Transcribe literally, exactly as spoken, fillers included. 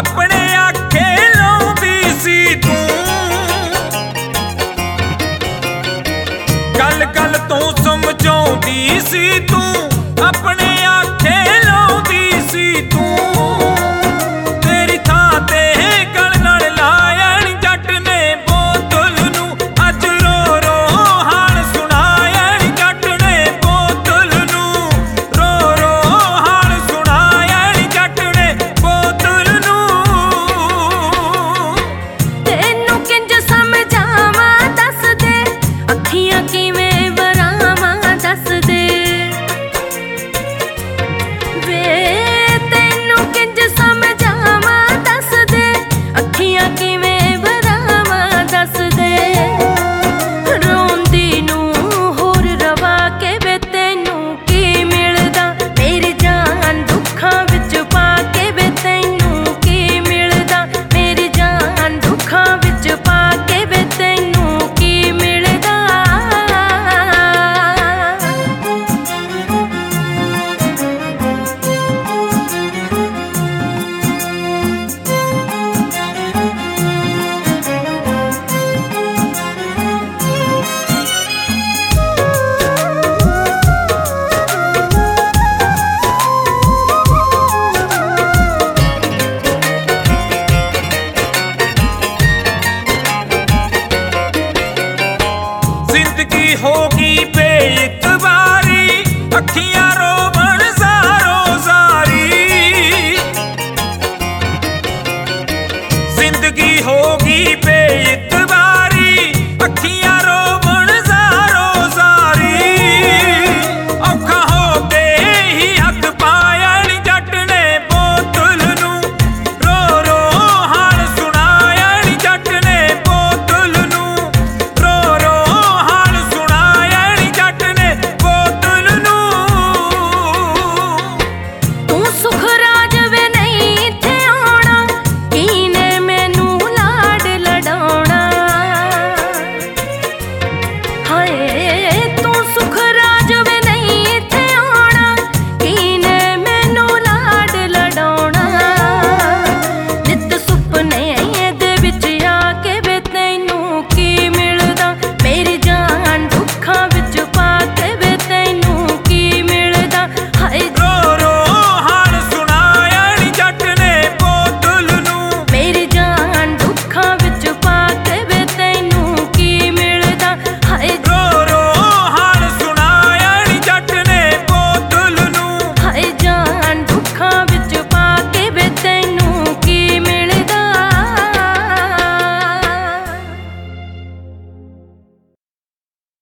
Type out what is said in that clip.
अपने आखे लाउंदी सी तू, गल गल तू समझाउंदी सी तू, अपने आखे लाउंदी सी तू। तेरी थां ते गल नाल लायण जट ने बोतल नू अज रो रो हाल सुनायण जट ने बोतल नू रो रो हाल सुनायण जट ने बोतल नू। तेनू किंज समझावां दस दे, अखियां किवें बरावां दस दे वे, तेनू किंज समझावां दस दे, अखियां किवें बरावां दस दे। रोंदी नू होर रवा के वे तैनू की मिलदा, मेरी जान दुखां विच पा के वे तैनू की मिलदा, मेरी जान दुखां विच पा के वे तैनू की मिलदा। जिंदगी होगी बेइतबारी, अखियां रोवण सारो सारी। जिंदगी हो